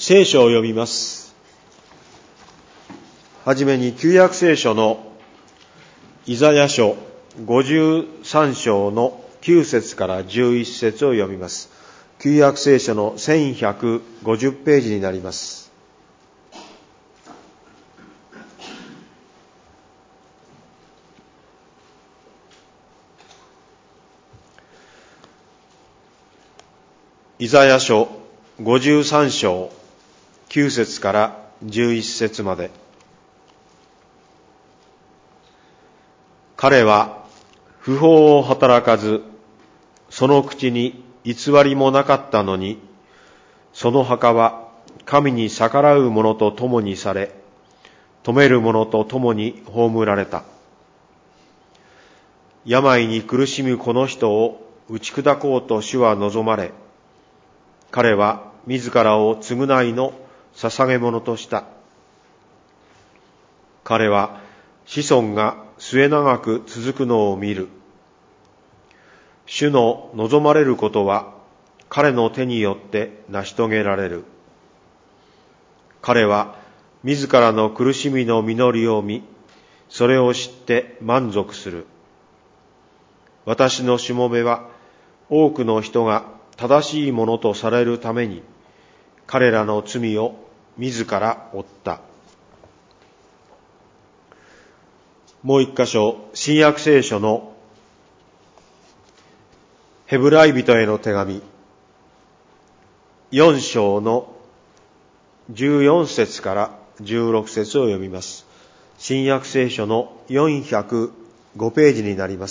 聖書を読みます。はじめに旧約聖書のイザヤ書53章の9節から11節を読みます。旧約聖書の1150ページになります。イザヤ書53章9節から11節まで。彼は不法を働かず、その口に偽りもなかったのに、その墓は神に逆らう者と共にされ、止める者と共に葬られた。病に苦しむこの人を打ち砕こうと主は望まれ、彼は自らを償いの捧げ物とした。彼は子孫が末長く続くのを見る。主の望まれることは彼の手によって成し遂げられる。彼は自らの苦しみの実りを見、それを知って満足する。私のしもべは多くの人が正しいものとされるために、彼らの罪を自ら負った。もう一箇所、新約聖書のヘブライ人への手紙4章の14節から16節を読みます。新約聖書の405ページになります。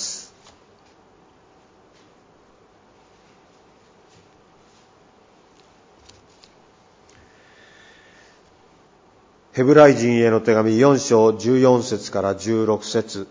ヘブライ人への手紙4章14節から16節。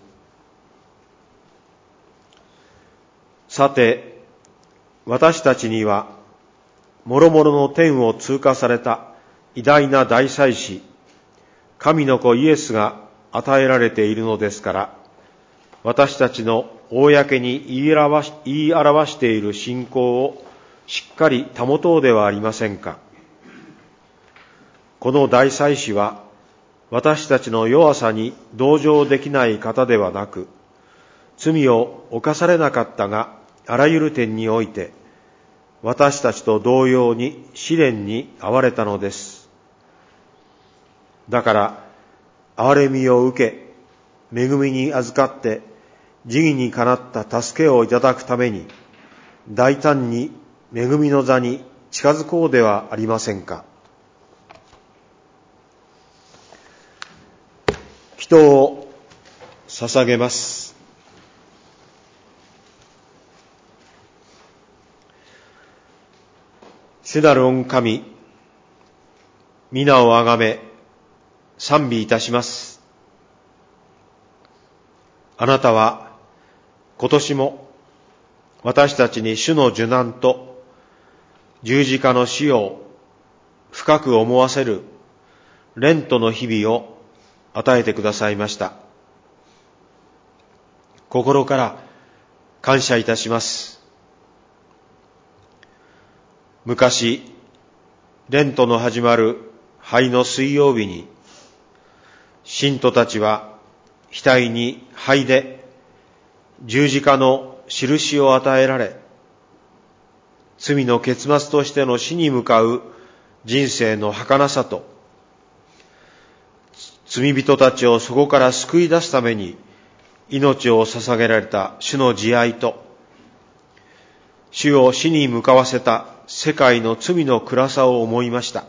さて、私たちには、諸々の天を通過された偉大な大祭司、神の子イエスが与えられているのですから、私たちの公に言い表している信仰をしっかり保とうではありませんか。この大祭司は、私たちの弱さに同情できない方ではなく、罪を犯されなかったが、あらゆる点において、私たちと同様に試練に遭われたのです。だから、憐れみを受け、恵みに預かって、慈義にかなった助けをいただくために、大胆に恵みの座に近づこうではありませんか。祈祷を捧げます。主なる御神、皆をあがめ、賛美いたします。あなたは今年も私たちに主の受難と十字架の死を深く思わせる憐憫の日々を与えてくださいました。心から感謝いたします。昔、憐憫の始まる灰の水曜日に、信徒たちは額に灰で十字架の印を与えられ、罪の結末としての死に向かう人生の儚さと、罪人たちをそこから救い出すために命を捧げられた主の慈愛と、主を死に向かわせた世界の罪の暗さを思いました。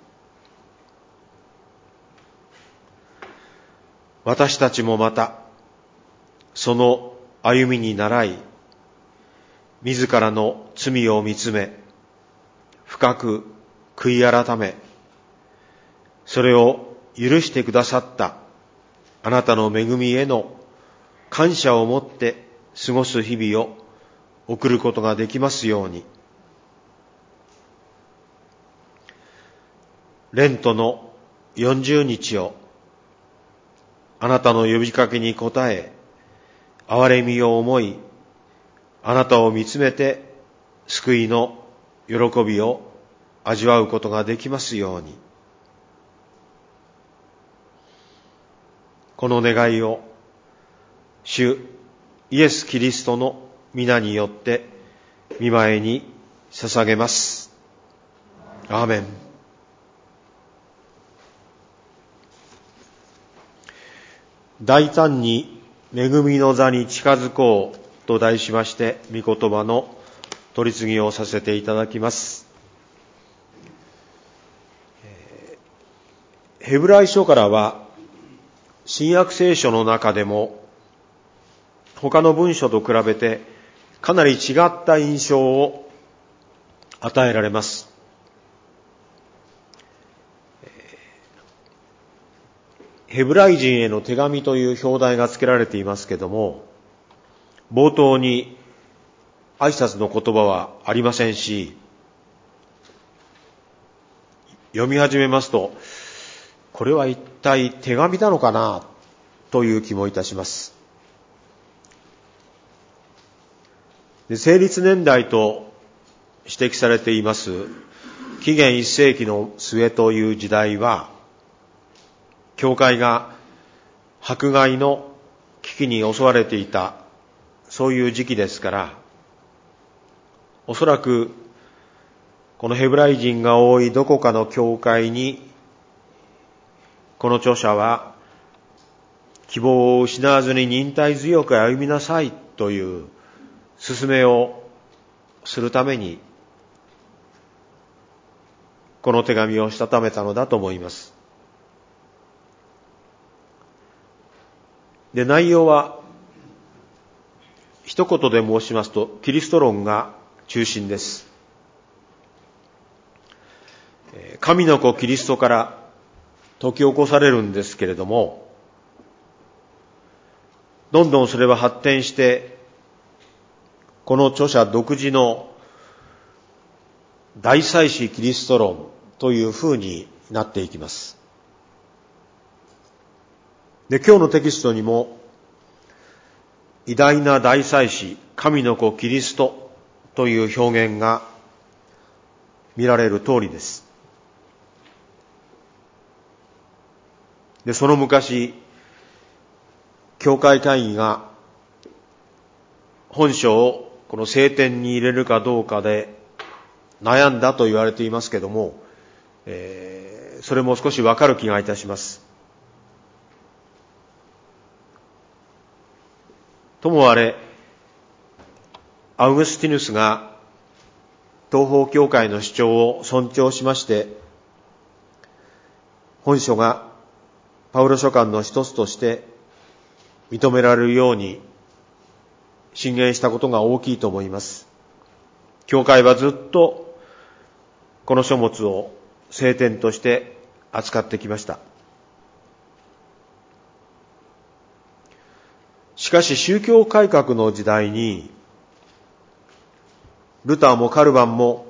私たちもまた、その歩みに倣い、自らの罪を見つめ、深く悔い改め、それを許してくださったあなたの恵みへの感謝を持って過ごす日々を送ることができますように。レントの40日をあなたの呼びかけに応え、憐れみを思い、あなたを見つめて救いの喜びを味わうことができますように。この願いを主イエス・キリストの皆によって御前に捧げます。アーメン。大胆に恵みの座に近づこうと題しまして、御言葉の取り次ぎをさせていただきます。ヘブライ書からは新約聖書の中でも他の文書と比べてかなり違った印象を与えられます。ヘブライ人への手紙という表題が付けられていますけれども、冒頭に挨拶の言葉はありませんし、読み始めますと、これは一体手紙なのかなという気もいたします。で、成立年代と指摘されています紀元1世紀の末という時代は、教会が迫害の危機に襲われていた、そういう時期ですから、おそらくこのヘブライ人が多いどこかの教会にこの著者は希望を失わずに忍耐強く歩みなさいという勧めをするためにこの手紙をしたためたのだと思います。で、内容は一言で申しますとキリスト論が中心です。神の子キリストから解き起こされるんですけれども、どんどんそれは発展して、この著者独自の大祭司キリスト論という風になっていきます。で、今日のテキストにも、偉大な大祭司、神の子キリストという表現が見られる通りです。で、その昔、教会会議が本書をこの聖典に入れるかどうかで悩んだと言われていますけども、それも少しわかる気がいたします。ともあれ、アウグスティヌスが東方教会の主張を尊重しまして、本書がパウロ書簡の一つとして認められるように進言したことが大きいと思います。教会はずっとこの書物を聖典として扱ってきました。しかし宗教改革の時代にルターもカルバンも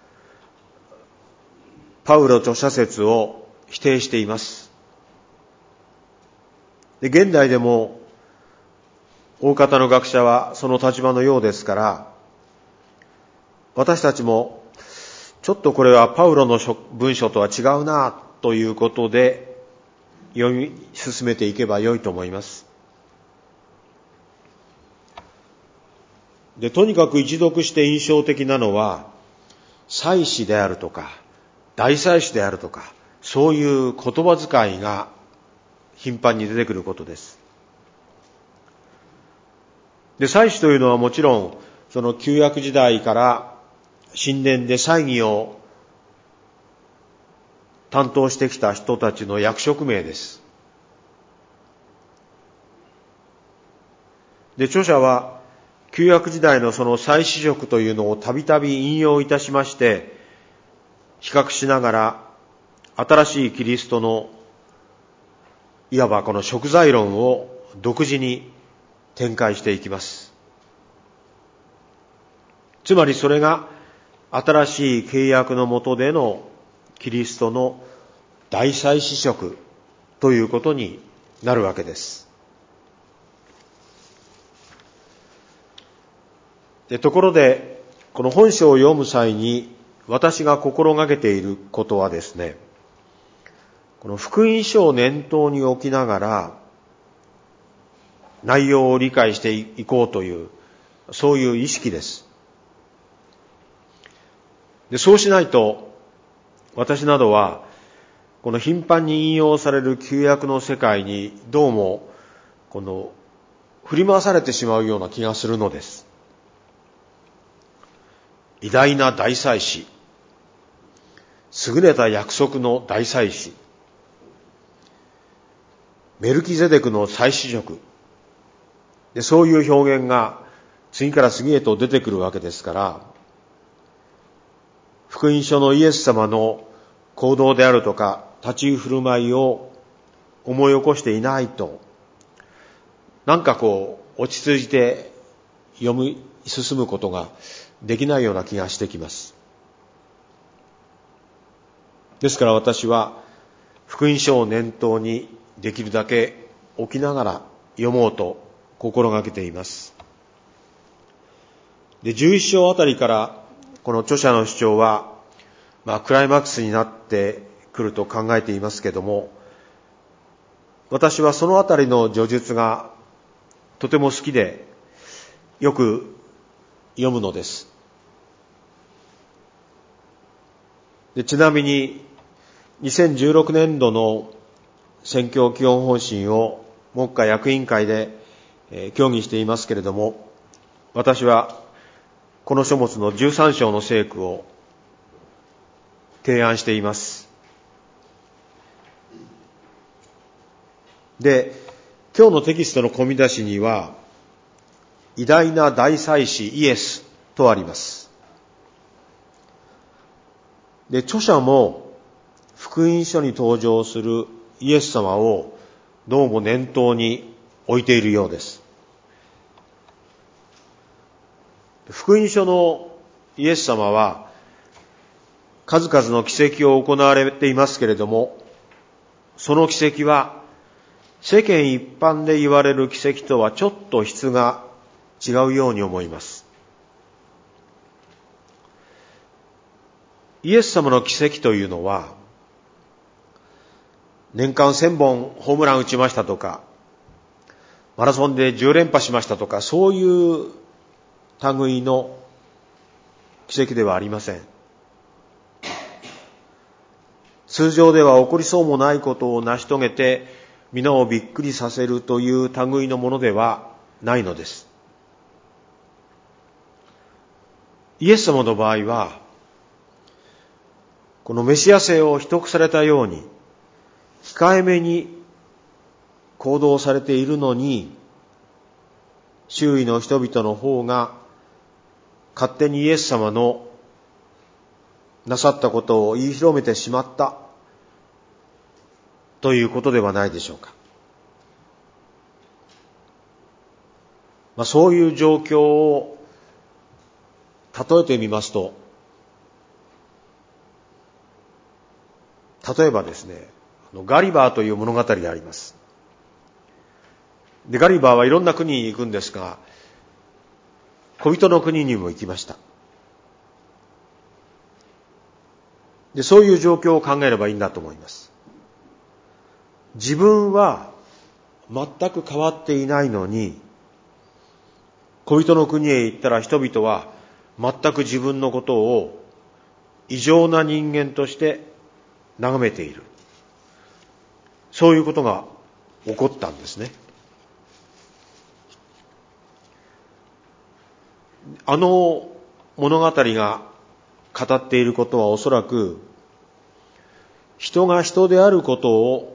パウロ著者説を否定しています。で、現代でも大方の学者はその立場のようですから、私たちもちょっとこれはパウロの文書とは違うなということで読み進めていけばよいと思います。で、とにかく一読して印象的なのは、祭司であるとか大祭司であるとか、そういう言葉遣いが頻繁に出てくることです。で、祭司というのはもちろん、その旧約時代から神殿で祭儀を担当してきた人たちの役職名です。で、著者は旧約時代のその祭司職というのをたびたび引用いたしまして、比較しながら新しいキリストのいわばこの贖罪論を独自に展開していきます。つまりそれが新しい契約の下でのキリストの大祭司職ということになるわけです。で、ところでこの本書を読む際に私が心がけていることはですね、この福音書を念頭に置きながら内容を理解していこうという、そういう意識です。で、そうしないと、私などはこの頻繁に引用される旧約の世界にどうもこの振り回されてしまうような気がするのです。偉大な大祭司、優れた約束の大祭司、メルキゼデクの祭司職で、そういう表現が次から次へと出てくるわけですから、福音書のイエス様の行動であるとか立ち振る舞いを思い起こしていないと、なんか落ち着いて読み進むことができないような気がしてきます。ですから私は福音書を念頭にできるだけ置きながら読もうと心がけています。で、11章あたりからこの著者の主張は、クライマックスになってくると考えていますけれども、私はそのあたりの叙述がとても好きでよく読むのです。で、ちなみに2016年度の宣教基本方針を目下役員会で協議していますけれども、私はこの書物の13章の聖句を提案しています。で、今日のテキストの込み出しには、偉大な大祭司イエスとあります。で、著者も福音書に登場するイエス様をどうも念頭に置いているようです。福音書のイエス様は数々の奇跡を行われていますけれども、その奇跡は世間一般で言われる奇跡とはちょっと質が違うように思います。イエス様の奇跡というのは、年間1000本ホームラン打ちましたとか、マラソンで10連覇しましたとか、そういう類の奇跡ではありません。通常では起こりそうもないことを成し遂げて皆をびっくりさせるという類のものではないのです。イエス様の場合は、このメシア性を秘匿されたように控えめに行動されているのに、周囲の人々の方が勝手にイエス様のなさったことを言い広めてしまったということではないでしょうか。そういう状況を例えてみますと、例えばですね、ガリバーという物語があります。で、ガリバーはいろんな国に行くんですが、小人の国にも行きました。で、そういう状況を考えればいいんだと思います。自分は全く変わっていないのに、小人の国へ行ったら人々は全く自分のことを異常な人間として眺めている。そういうことが起こったんですね。あの物語が語っていることはおそらく、人が人であること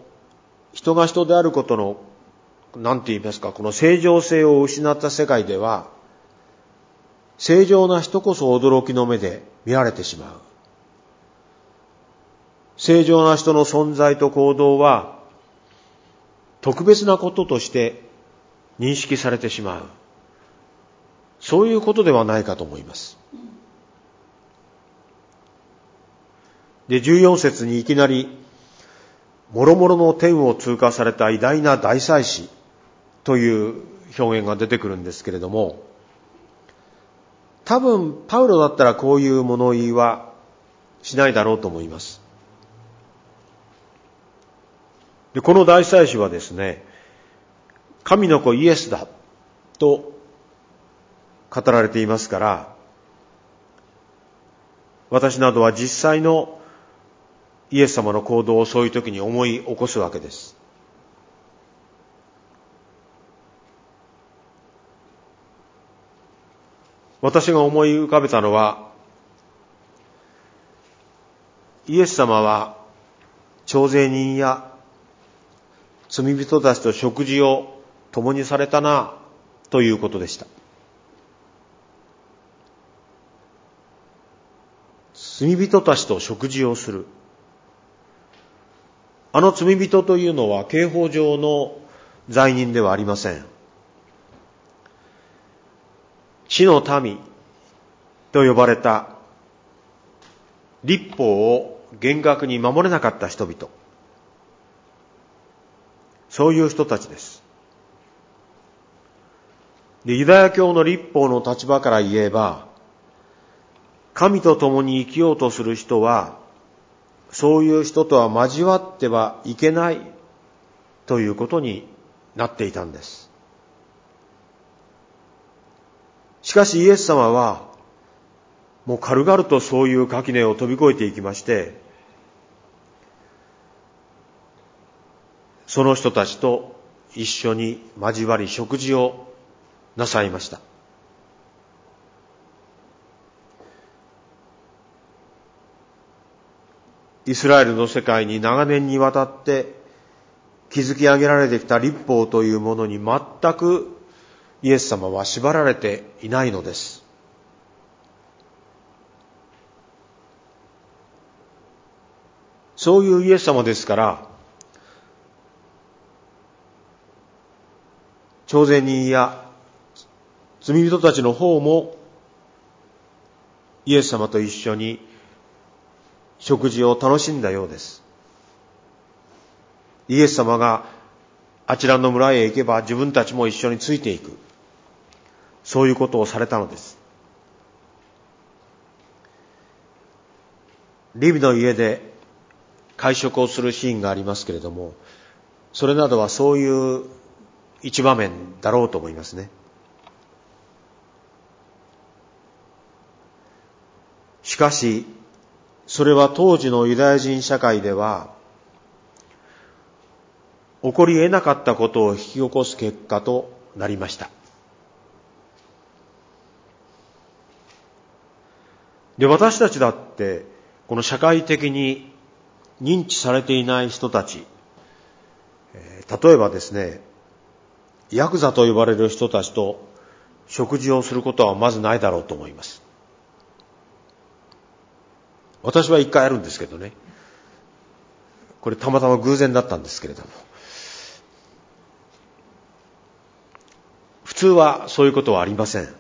の、なんて言いますか、この正常性を失った世界では、正常な人こそ驚きの目で見られてしまう。正常な人の存在と行動は、特別なこととして認識されてしまう。そういうことではないかと思います。で、14節にいきなり、諸々の天を通過された偉大な大祭司という表現が出てくるんですけれども、多分パウロだったらこういう物言いはしないだろうと思います。で、この大祭司はですね、神の子イエスだと語られていますから、私などは実際のイエス様の行動をそういう時に思い起こすわけです。私が思い浮かべたのは、イエス様は徴税人や罪人たちと食事を共にされたなということでした。罪人たちと食事をする。あの罪人というのは刑法上の罪人ではありません。地の民と呼ばれた律法を厳格に守れなかった人々。そういう人たちです。で、ユダヤ教の律法の立場から言えば、神と共に生きようとする人は、そういう人とは交わってはいけないということになっていたんです。しかしイエス様は、もう軽々とそういう垣根を飛び越えていきまして、その人たちと一緒に交わり食事をなさいました。イスラエルの世界に長年にわたって築き上げられてきた律法というものに全くイエス様は縛られていないのです。そういうイエス様ですから、徴税人や罪人たちの方もイエス様と一緒に食事を楽しんだようです。イエス様があちらの村へ行けば自分たちも一緒についていく。そういうことをされたのです。利未の家で会食をするシーンがありますけれども、それなどはそういう一場面だろうと思いますね。しかし、それは当時のユダヤ人社会では、起こり得なかったことを引き起こす結果となりました。で、私たちだって、この社会的に認知されていない人たち、例えばですね、ヤクザと呼ばれる人たちと食事をすることはまずないだろうと思います。私は一回あるんですけどね。これたまたま偶然だったんですけれども。普通はそういうことはありません。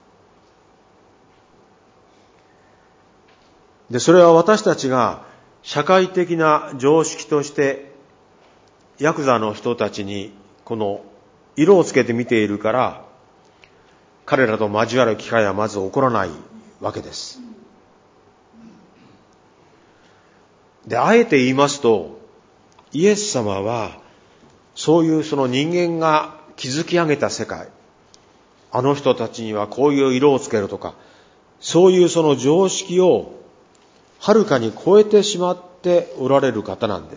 で、それは私たちが社会的な常識としてヤクザの人たちにこの色をつけて見ているから、彼らと交わる機会はまず起こらないわけです。で、あえて言いますと、イエス様はそういうその人間が築き上げた世界、あの人たちにはこういう色をつけるとか、そういうその常識をはるかに超えてしまっておられる方なんです。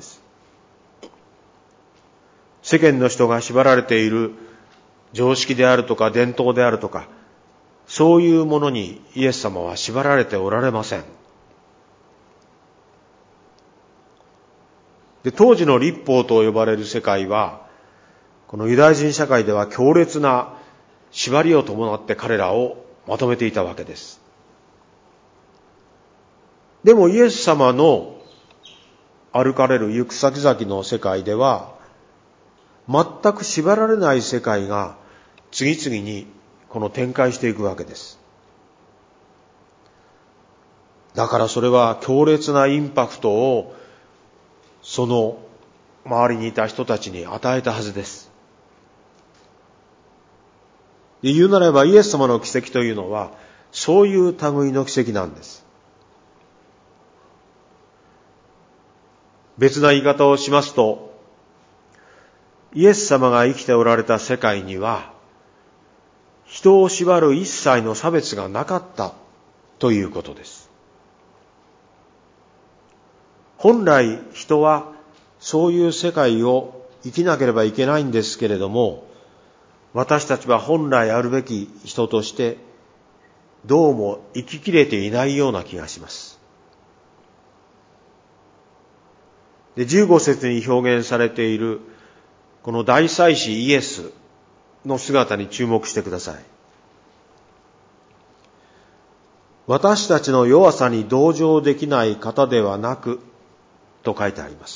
世間の人が縛られている常識であるとか伝統であるとか、そういうものにイエス様は縛られておられません。で、当時の律法と呼ばれる世界は、このユダヤ人社会では強烈な縛りを伴って彼らをまとめていたわけです。でもイエス様の歩かれる行く先々の世界では、全く縛られない世界が次々にこの展開していくわけです。だからそれは強烈なインパクトをその周りにいた人たちに与えたはずです。で、言うならばイエス様の奇跡というのはそういう類の奇跡なんです。 別な言い方をしますと、イエス様が生きておられた世界には、人を縛る一切の差別がなかったということです。本来人はそういう世界を生きなければいけないんですけれども、私たちは本来あるべき人としてどうも生ききれていないような気がします。で、15節に表現されているこの大祭司イエスの姿に注目してください。私たちの弱さに同情できない方ではなくと書いてあります。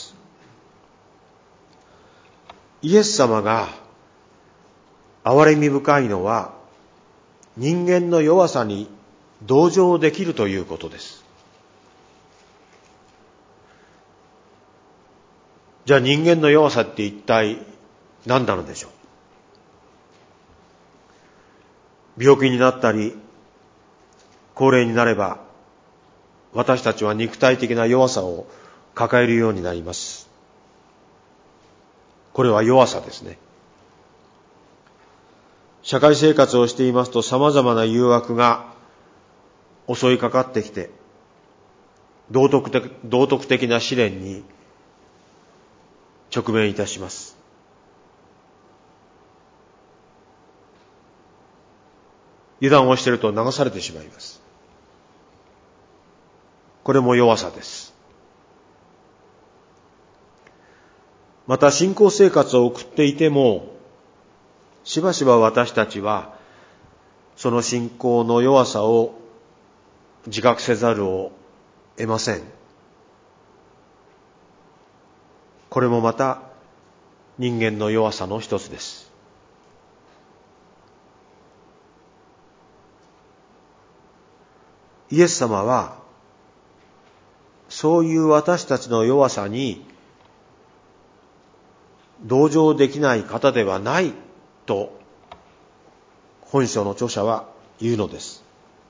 イエス様が憐れみ深いのは人間の弱さに同情できるということです。じゃあ人間の弱さって一体何なのでしょう。病気になったり高齢になれば私たちは肉体的な弱さを抱えるようになります。これは弱さですね。社会生活をしていますと様々な誘惑が襲いかかってきて、道徳的な試練に直面いたします。油断をしていると流されてしまいます。これも弱さです。また信仰生活を送っていても、しばしば私たちはその信仰の弱さを自覚せざるを得ません。これもまた人間の弱さの一つです。イエス様はそういう私たちの弱さに同情できない方ではないと本書の著者は言うのです。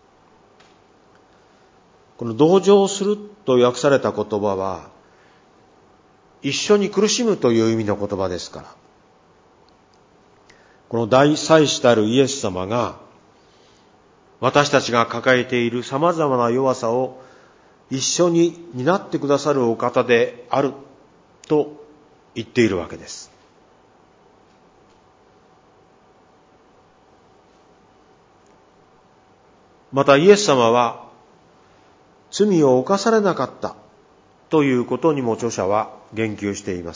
この同情すると訳された言葉は一緒に苦しむという意味の言葉ですから、この大祭司たるイエス様が私たちが抱えている様々な弱さを一緒に担ってくださるお方であると言っているわけです。またイエス様は罪を犯されなかったということにも著者は言及しています。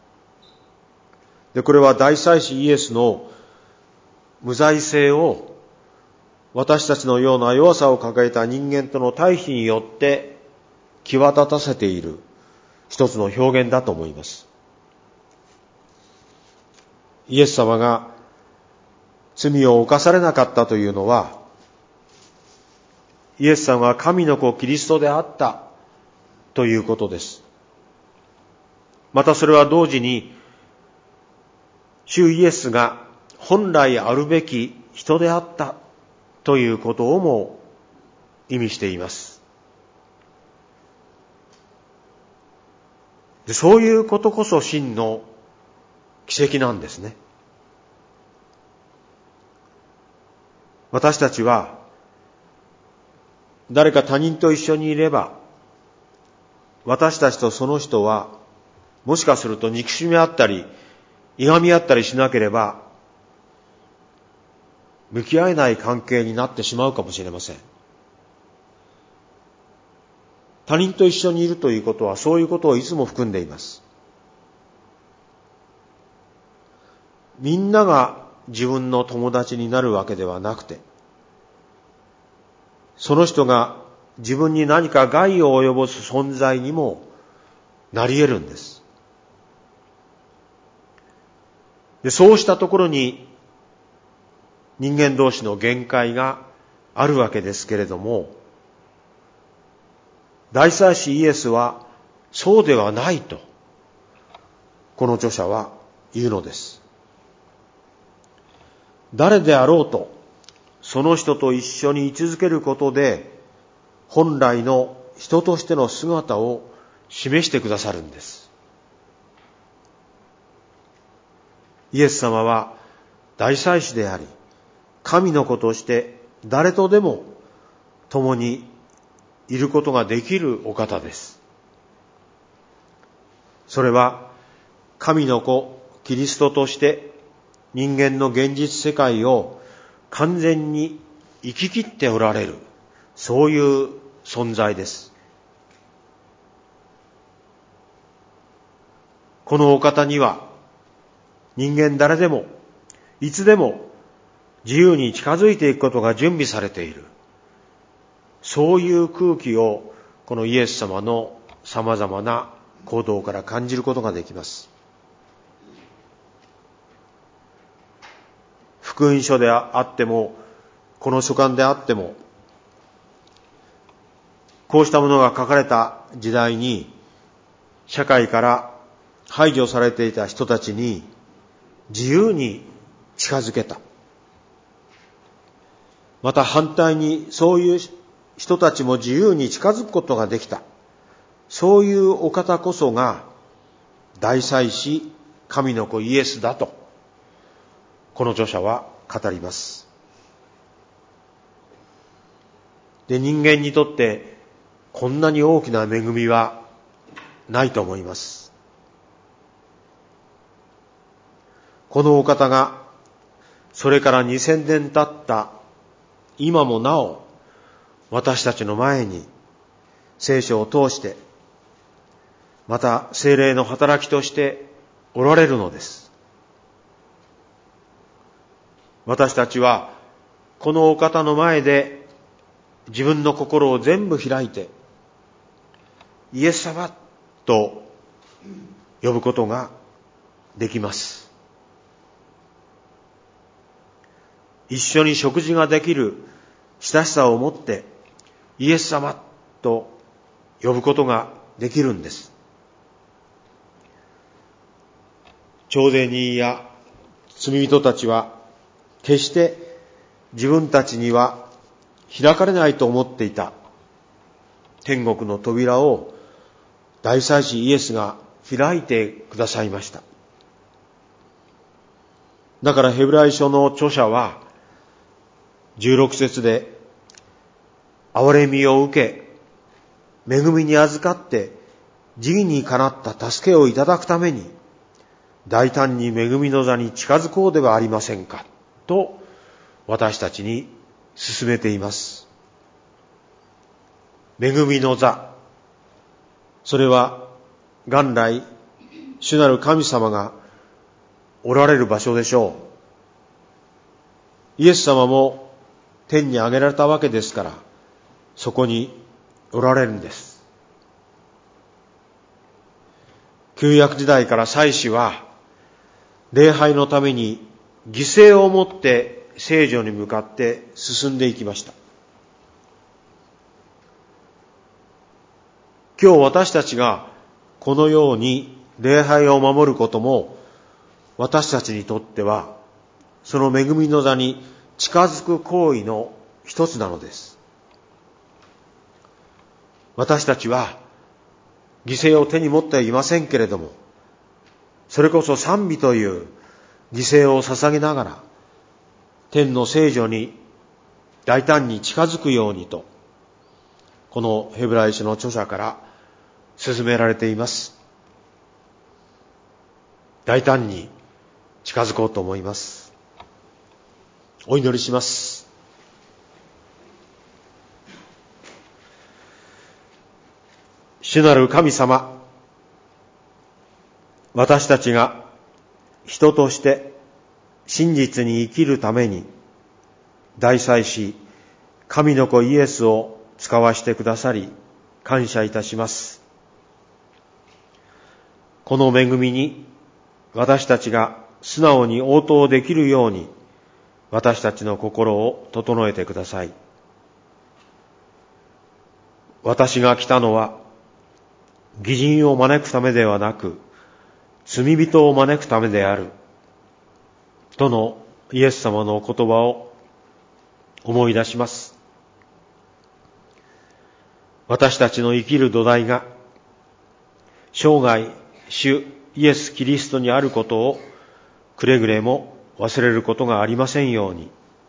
で、これは大祭司イエスの無罪性を私たちのような弱さを抱えた人間との対比によって際立たせている一つの表現だと思います。イエス様が罪を犯されなかったというのは、イエス様は神の子キリストであったということです。またそれは同時に、主イエスが本来あるべき人であったということをも意味しています。で、そういうことこそ真の奇跡なんですね。私たちは誰か他人と一緒にいれば、私たちとその人はもしかすると憎しみあったりいがみ合ったりしなければ向き合えない関係になってしまうかもしれません。他人と一緒にいるということはそういうことをいつも含んでいます。みんなが自分の友達になるわけではなくて、その人が自分に何か害を及ぼす存在にもなり得るんです。で、そうしたところに人間同士の限界があるわけですけれども、大祭司イエスはそうではないとこの著者は言うのです。誰であろうとその人と一緒に居続けることで本来の人としての姿を示してくださるんです。イエス様は大祭司であり、神の子として誰とでも共にいることができるお方です。それは神の子キリストとして人間の現実世界を完全に生き切っておられる、そういう存在です。このお方には人間誰でもいつでも自由に近づいていくことが準備されている、そういう空気をこのイエス様の様々な行動から感じることができます。福音書であっても、この書簡であっても、こうしたものが書かれた時代に、社会から排除されていた人たちに自由に近づけた。また反対にそういう人たちも自由に近づくことができた。そういうお方こそが大祭司神の子イエスだと、この著者は語ります。で、人間にとってこんなに大きな恵みはないと思います。このお方がそれから2000年経った今もなお私たちの前に聖書を通して、また聖霊の働きとしておられるのです。私たちはこのお方の前で自分の心を全部開いてイエス様と呼ぶことができます。一緒に食事ができる親しさを持ってイエス様と呼ぶことができるんです。徴税人や罪人たちは決して自分たちには開かれないと思っていた天国の扉を大祭司イエスが開いてくださいました。だからヘブライ書の著者は16節で、憐れみを受け恵みに預かって慈義にかなった助けをいただくために大胆に恵みの座に近づこうではありませんかと私たちに勧めています。恵みの座、それは元来主なる神様がおられる場所でしょう。イエス様も天に上げられたわけですから、そこにおられるんです。旧約時代から祭司は礼拝のために犠牲をもって聖所に向かって進んでいきました。今日私たちがこのように礼拝を守ることも、私たちにとってはその恵みの座に近づく行為の一つなのです。私たちは犠牲を手に持ってはいませんけれども、それこそ賛美という犠牲を捧げながら天の聖所に大胆に近づくようにと、このヘブライ書の著者から勧められています。大胆に近づこうと思います。お祈りします。主なる神様、私たちが人として真実に生きるために大祭司神の子イエスを使わしてくださり感謝いたします。この恵みに私たちが素直に応答できるように私たちの心を整えてください。私が来たのは義人を招くためではなく罪人を招くためであるとのイエス様のお言葉を思い出します。私たちの生きる土台が生涯主イエス・キリストにあることをくれぐれも忘れることがありませんように。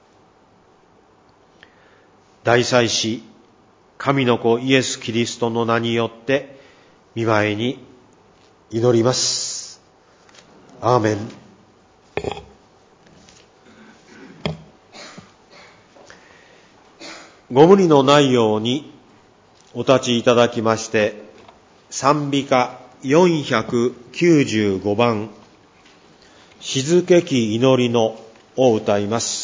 大祭司神の子イエス・キリストの名によって御前に祈ります。アーメン。ご無理のないようにお立ちいただきまして、賛美歌495番、静けき祈りのを歌います。